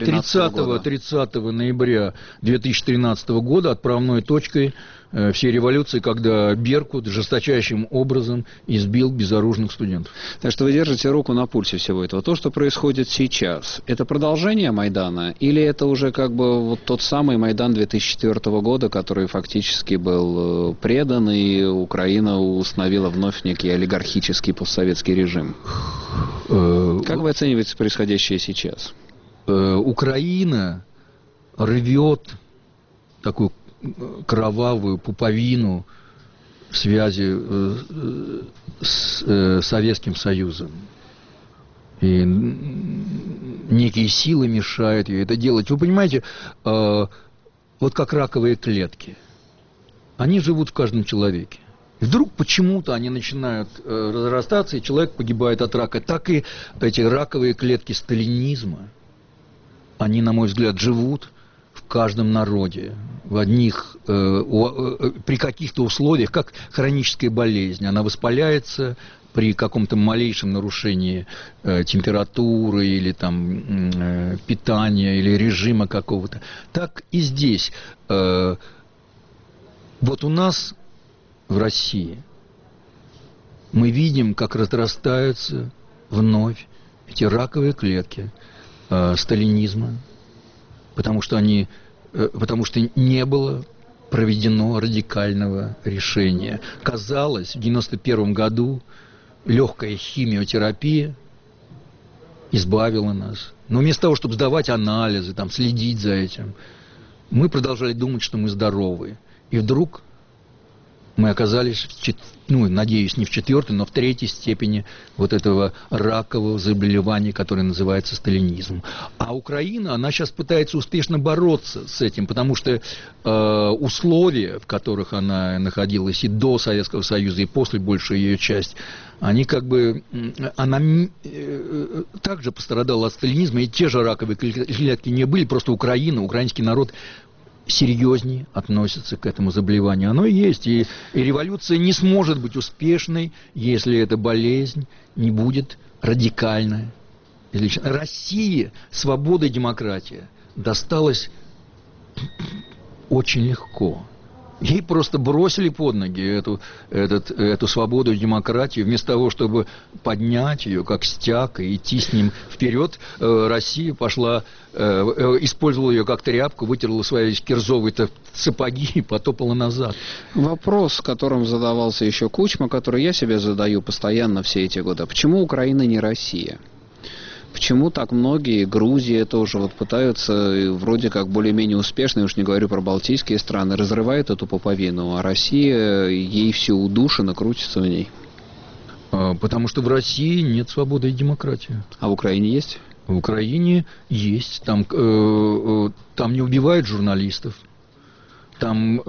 30 ноября 2013 года, отправной точкой всей революции, когда Беркут жесточайшим образом избил безоружных студентов. Так что вы держите руку на пульсе всего этого. То, что происходит сейчас, это продолжение Майдана, или это уже как бы вот тот самый Майдан 2004 года, который фактически был предан, и Украина установила вновь некий олигархический постсоветский режим? Как вы оцениваете происходящее сейчас? Украина рвет такую кровавую пуповину в связи с Советским Союзом. И некие силы мешают ей это делать. Вы понимаете, вот как раковые клетки. Они живут в каждом человеке. И вдруг почему-то они начинают разрастаться, и человек погибает от рака. Так и эти раковые клетки сталинизма, они, на мой взгляд, живут в каждом народе, в одних, при каких-то условиях, как хроническая болезнь. Она воспаляется при каком-то малейшем нарушении температуры или там питания, или режима какого-то. Так и здесь. Вот у нас в России, мы видим, как разрастаются вновь эти раковые клетки сталинизма, потому что не было проведено радикального решения. Казалось, в 1991 году легкая химиотерапия избавила нас. Но вместо того, чтобы сдавать анализы, там, следить за этим, мы продолжали думать, что мы здоровы. И вдруг мы оказались, надеюсь, не в 4-й, но в 3-й степени вот этого ракового заболевания, которое называется сталинизм. А Украина, она сейчас пытается успешно бороться с этим, потому что условия, в которых она находилась и до Советского Союза, и после большая ее часть, они она также пострадала от сталинизма, и те же раковые клетки не были, просто Украина, украинский народ серьезнее относится к этому заболеванию. Оно есть, и революция не сможет быть успешной, если эта болезнь не будет радикальная. России свобода и демократия досталась очень легко. Ей просто бросили под ноги эту свободу и демократию. Вместо того, чтобы поднять ее, как стяг, и идти с ним вперед, Россия пошла, использовала ее как тряпку, вытерла свои кирзовые сапоги и потопала назад. Вопрос, которым задавался еще Кучма, который я себе задаю постоянно все эти годы. Почему Украина не Россия? Почему так многие, Грузия тоже пытаются вроде как более-менее успешно, я уж не говорю про балтийские страны, разрывают эту пуповину, а Россия, ей все удушено, крутится в ней? Потому что в России нет свободы и демократии. А в Украине есть? В Украине есть. Там не убивают журналистов. Там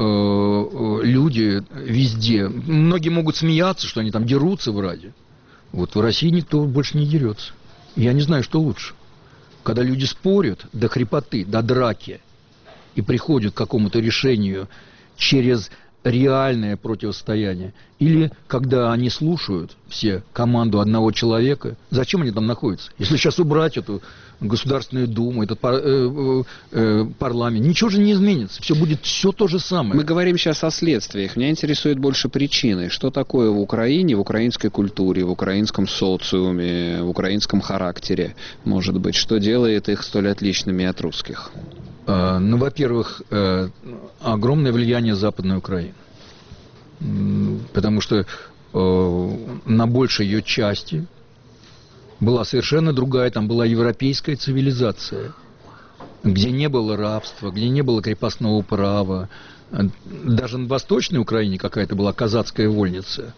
люди везде. Многие могут смеяться, что они там дерутся в Раде. В России никто больше не дерется. Я не знаю, что лучше. Когда люди спорят до хрипоты, до драки, и приходят к какому-то решению через реальное противостояние, или когда они слушают все команду одного человека, зачем они там находятся? Если сейчас убрать эту Государственную Думу, этот парламент, ничего же не изменится, все будет все то же самое. Мы говорим сейчас о следствиях. Меня интересует больше причины. Что такое в Украине, в украинской культуре, в украинском социуме, в украинском характере, может быть, что делает их столь отличными от русских? Во-первых, огромное влияние Западной Украины. Потому что на большей ее части была совершенно другая, там была европейская цивилизация, где не было рабства, где не было крепостного права. Даже на Восточной Украине какая-то была казацкая вольница.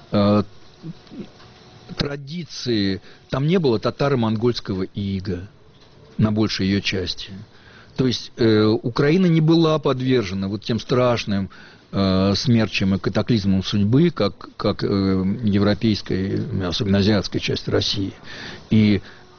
Традиции, там не было татаро-монгольского ига на большей ее части. То есть Украина не была подвержена тем страшным смерчам и катаклизмам судьбы, как европейская, особенно азиатская часть России. И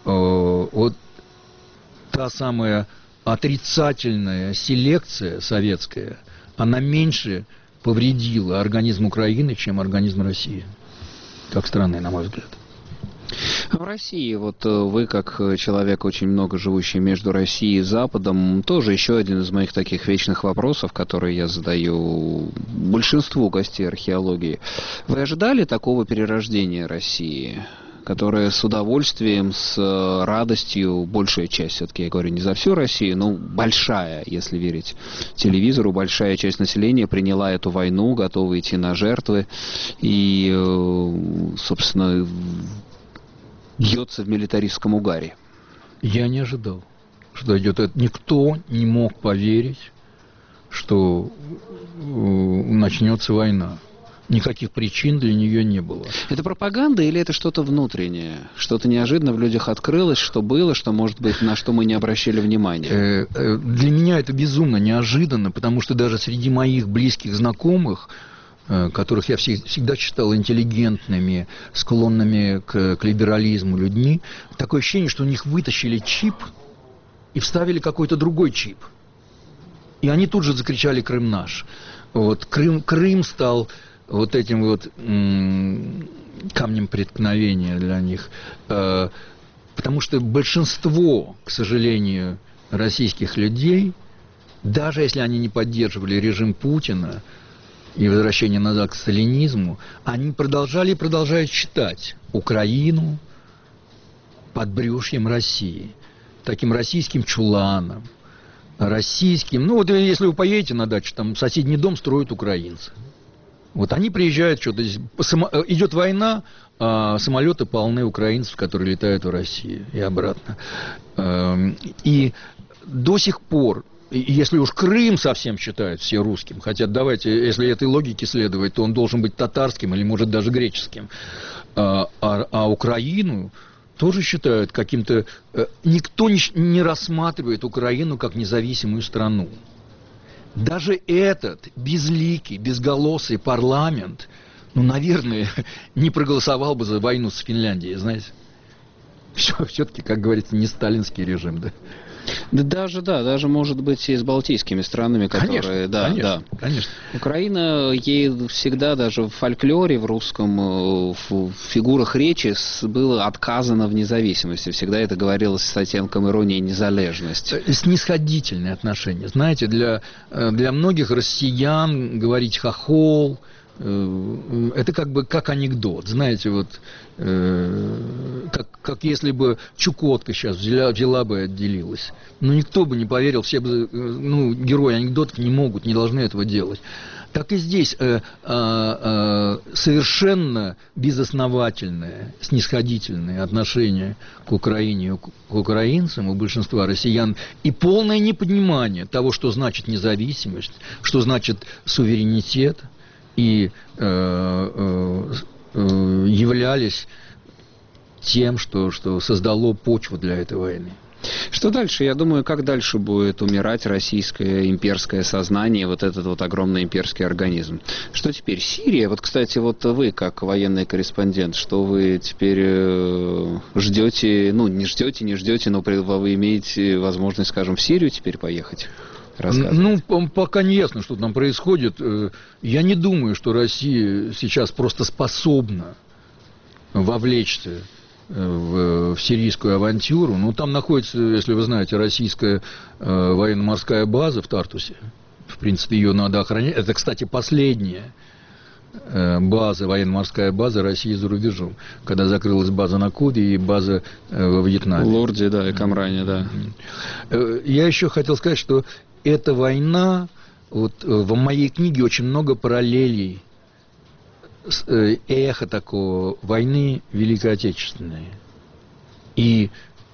та самая отрицательная селекция советская, она меньше повредила организм Украины, чем организм России, как страны, на мой взгляд. В России, вы, как человек, очень много живущий между Россией и Западом, тоже еще один из моих таких вечных вопросов, которые я задаю большинству гостей археологии. Вы ожидали такого перерождения России, которая с удовольствием, с радостью, большая часть, все-таки я говорю не за всю Россию, но большая, если верить телевизору, большая часть населения приняла эту войну, готова идти на жертвы и, собственно, бьется в милитаристском угаре? Я не ожидал, что идет это. Никто не мог поверить, что начнется война. Никаких причин для нее не было. Это пропаганда или это что-то внутреннее? Что-то неожиданно в людях открылось, что было, что, может быть, на что мы не обращали внимания? Для меня это безумно неожиданно, потому что даже среди моих близких знакомых, которых я всегда считал интеллигентными, склонными к либерализму людьми, такое ощущение, что у них вытащили чип и вставили какой-то другой чип. И они тут же закричали «Крым наш». Крым стал этим камнем преткновения для них. Потому что большинство, к сожалению, российских людей, даже если они не поддерживали режим Путина, и возвращение назад к сталинизму, они продолжали и продолжают считать Украину подбрюшьем России, таким российским чуланом, российским. Ну, вот если вы поедете на дачу, там соседний дом строят украинцы. Вот они приезжают, что-то здесь, идет война, а самолеты полны украинцев, которые летают в Россию и обратно. И до сих пор, если уж Крым совсем считают все русским, хотя давайте, если этой логике следовать, то он должен быть татарским или, может, даже греческим, а Украину тоже считают каким-то... Никто не рассматривает Украину как независимую страну. Даже этот безликий, безголосый парламент, ну, наверное, не проголосовал бы за войну с Финляндией, знаете. Все-таки, как говорится, не сталинский режим, да? Даже, может быть, и с балтийскими странами, которые... Конечно. Украина, ей всегда даже в фольклоре, в русском, в фигурах речи было отказано в независимости. Всегда это говорилось с оттенком иронии незалежность. Снисходительные отношения. Знаете, для многих россиян говорить «хохол», это как бы как анекдот, знаете, вот как если бы Чукотка сейчас взяла бы и отделилась. Но никто бы не поверил, все бы, герои анекдотов не могут, не должны этого делать. Так и здесь совершенно безосновательное, снисходительное отношение к Украине, к украинцам у большинства россиян и полное непонимание того, что значит независимость, что значит суверенитет, и являлись тем, что создало почву для этой войны. Что дальше? Я думаю, как дальше будет умирать российское имперское сознание, вот этот вот огромный имперский организм. Что теперь? Сирия? Вот, кстати, вот вы, как военный корреспондент, что вы теперь ждете, не ждете, но вы имеете возможность, скажем, в Сирию теперь поехать? Пока не ясно, что там происходит. Я не думаю, что Россия сейчас просто способна вовлечься в сирийскую авантюру. Там находится, если вы знаете, российская военно-морская база в Тартусе. В принципе, ее надо охранять. Это, кстати, последняя военно-морская база России за рубежом. Когда закрылась база на Кубе и база во Вьетнаме. Лорде, да, и Камране, да. Я еще хотел сказать, что эта война, вот в моей книге очень много параллелей, эхо такого войны Великой Отечественной. И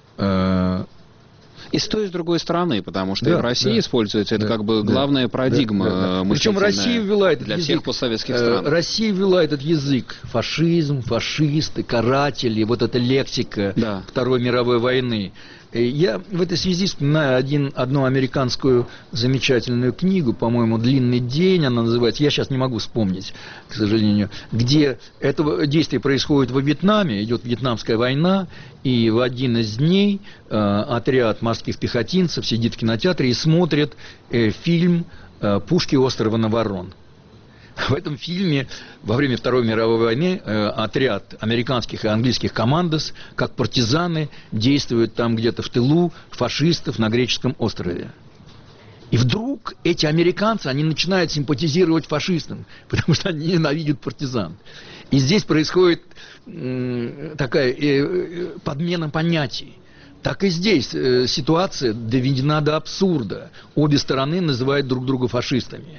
с той, и с другой стороны, потому что и в России используется, это как бы главная парадигма. Причем Россия ввела этот для язык. Всех постсоветских стран. Россия ввела этот язык. Фашизм, фашисты, каратели, вот эта лексика Второй мировой войны. Я в этой связи вспоминаю одну американскую замечательную книгу, по-моему, «Длинный день», она называется, я сейчас не могу вспомнить, к сожалению, где это действие происходит во Вьетнаме, идет Вьетнамская война, и в один из дней отряд морских пехотинцев сидит в кинотеатре и смотрит фильм «Пушки острова Наварон». В этом фильме во время Второй мировой войны отряд американских и английских командос, как партизаны, действуют там где-то в тылу фашистов на греческом острове. И вдруг эти американцы, они начинают симпатизировать фашистам, потому что они ненавидят партизан. И здесь происходит такая подмена понятий. Так и здесь ситуация доведена до абсурда. Обе стороны называют друг друга фашистами.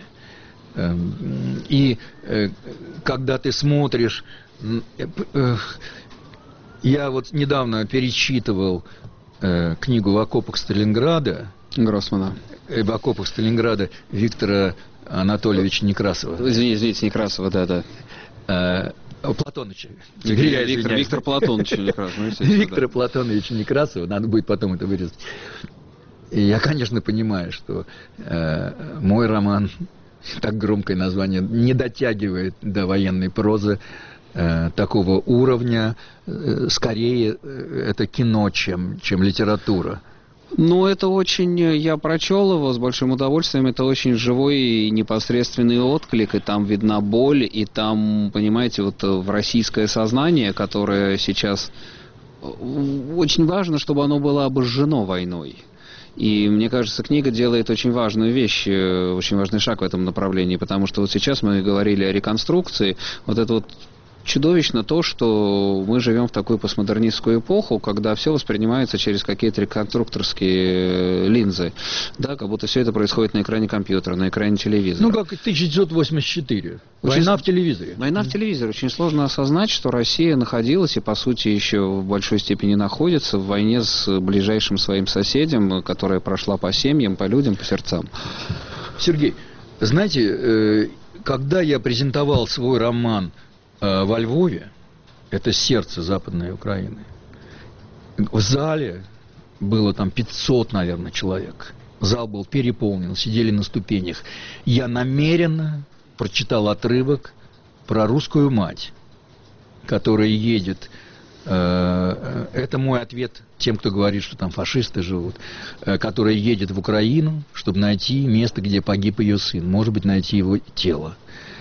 И когда ты смотришь, я вот недавно перечитывал книгу «В окопах Сталинграда» Гроссмана. «В окопах Сталинграда» Виктора Анатольевича Некрасова. Извините, Некрасова, да. Платоновича. Виктор Платонович Некрасов. Виктора Платоновича Некрасова, надо будет потом это вырезать. И я, конечно, понимаю, что мой роман, так громкое название, не дотягивает до военной прозы такого уровня. Скорее, это кино, чем литература. Это очень... Я прочел его с большим удовольствием. Это очень живой и непосредственный отклик. И там видна боль. И там, понимаете, вот в российское сознание, которое сейчас... Очень важно, чтобы оно было обожжено войной. И мне кажется, книга делает очень важную вещь, очень важный шаг в этом направлении, потому что вот сейчас мы говорили о реконструкции, вот это вот чудовищно то, что мы живем в такую постмодернистскую эпоху, когда все воспринимается через какие-то реконструкторские линзы, да, как будто все это происходит на экране компьютера, на экране телевизора. Ну, как 1984. Война в телевизоре. Война в телевизоре. Очень сложно осознать, что Россия находилась и, по сути, еще в большой степени находится в войне с ближайшим своим соседем, которая прошла по семьям, по людям, по сердцам. Сергей, знаете, когда я презентовал свой роман во Львове, это сердце Западной Украины, в зале было там 500, наверное, человек. Зал был переполнен, сидели на ступенях. Я намеренно прочитал отрывок про русскую мать, которая едет. Это мой ответ тем, кто говорит, что там фашисты живут, которая едет в Украину, чтобы найти место, где погиб ее сын, может быть, найти его тело.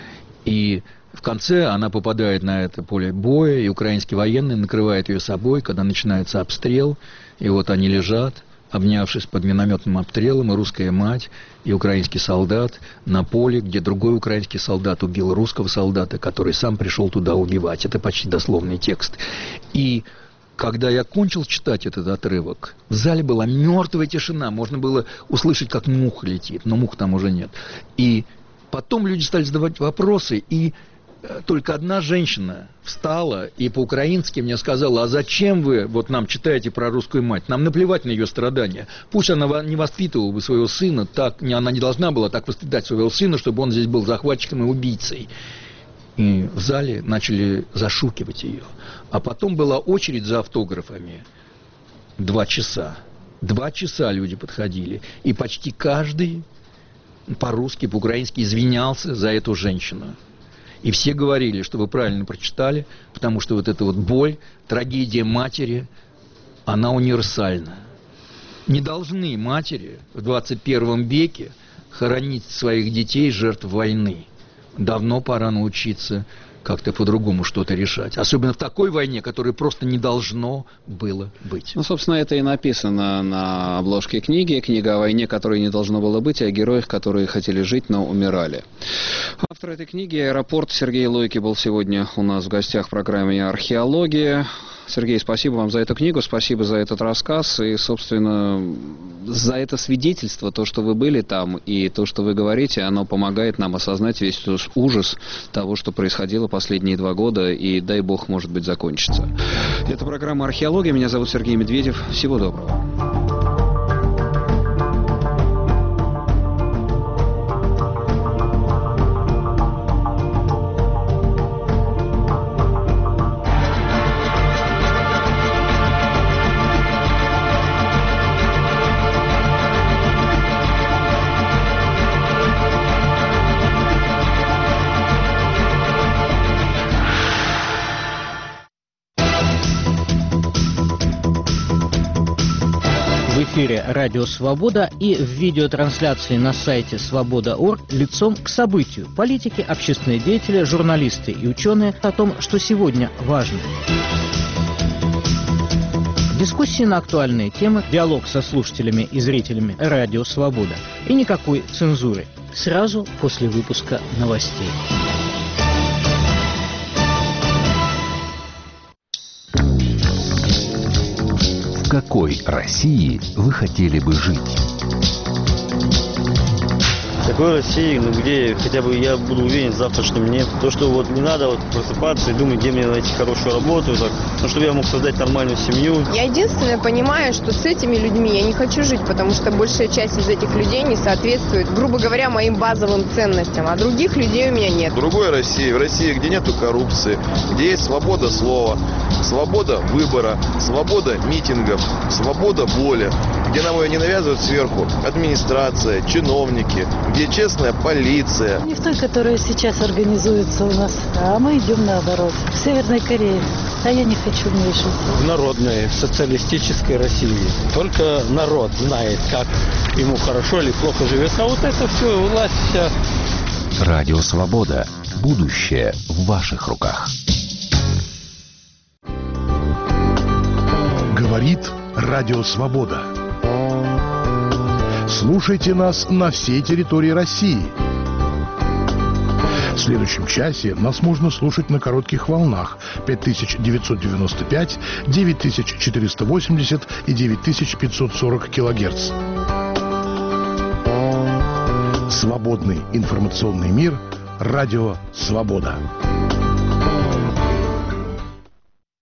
И в конце она попадает на это поле боя, и украинские военные накрывают ее собой, когда начинается обстрел, и вот они лежат, обнявшись под минометным обстрелом, и русская мать, и украинский солдат на поле, где другой украинский солдат убил русского солдата, который сам пришел туда убивать. Это почти дословный текст. И когда я кончил читать этот отрывок, в зале была мертвая тишина, можно было услышать, как муха летит, но мух там уже нет. И потом люди стали задавать вопросы, и только одна женщина встала и по-украински мне сказала: а зачем вы вот нам читаете про русскую мать? Нам наплевать на ее страдания. Пусть она не воспитывала бы своего сына, она не должна была так воспитать своего сына, чтобы он здесь был захватчиком и убийцей. И в зале начали зашукивать ее. А потом была очередь за автографами. 2 часа. 2 часа люди подходили. И почти каждый по-русски, по-украински извинялся за эту женщину. И все говорили, что вы правильно прочитали, потому что вот эта вот боль, трагедия матери, она универсальна. Не должны матери в 21 веке хоронить своих детей жертв войны. Давно пора научиться как-то по-другому что-то решать. Особенно в такой войне, которой просто не должно было быть. Ну, собственно, это и написано на обложке книги. Книга о войне, которой не должно было быть, и о героях, которые хотели жить, но умирали. Автор этой книги «Аэропорт» Сергей Лойки был сегодня у нас в гостях в программе «Археология». Сергей, спасибо вам за эту книгу, спасибо за этот рассказ и, собственно, за это свидетельство, то, что вы были там, и то, что вы говорите, оно помогает нам осознать весь ужас того, что происходило последние 2 года, и, дай бог, может быть, закончится. Это программа «Археология». Меня зовут Сергей Медведев. Всего доброго. В эфире «Радио Свобода» и в видеотрансляции на сайте свобода.орг лицом к событию. Политики, общественные деятели, журналисты и ученые о том, что сегодня важно. Дискуссии на актуальные темы, диалог со слушателями и зрителями «Радио Свобода». И никакой цензуры. Сразу после выпуска новостей. В какой России вы хотели бы жить? В такой России, где хотя бы я буду уверен в завтрашнем дне. То, что вот не надо просыпаться и думать, где мне найти хорошую работу, чтобы я мог создать нормальную семью. Я единственное понимаю, что с этими людьми я не хочу жить, потому что большая часть из этих людей не соответствует, грубо говоря, моим базовым ценностям, а других людей у меня нет. В другой России, в России, где нету коррупции, где есть свобода слова, свобода выбора, свобода митингов, свобода воли, где нам ее не навязывают сверху администрация, чиновники, где честная полиция. Не в той, которая сейчас организуется у нас, а мы идем наоборот. В Северной Корее. А я не хочу в ней жить. В народной, социалистической России. Только народ знает, как ему хорошо или плохо живется. А вот это все, власть вся. Радио Свобода. Будущее в ваших руках. Говорит Радио Свобода. Слушайте нас на всей территории России. В следующем часе нас можно слушать на коротких волнах 5995, 9480 и 9540 килогерц. Свободный информационный мир. Радио «Свобода».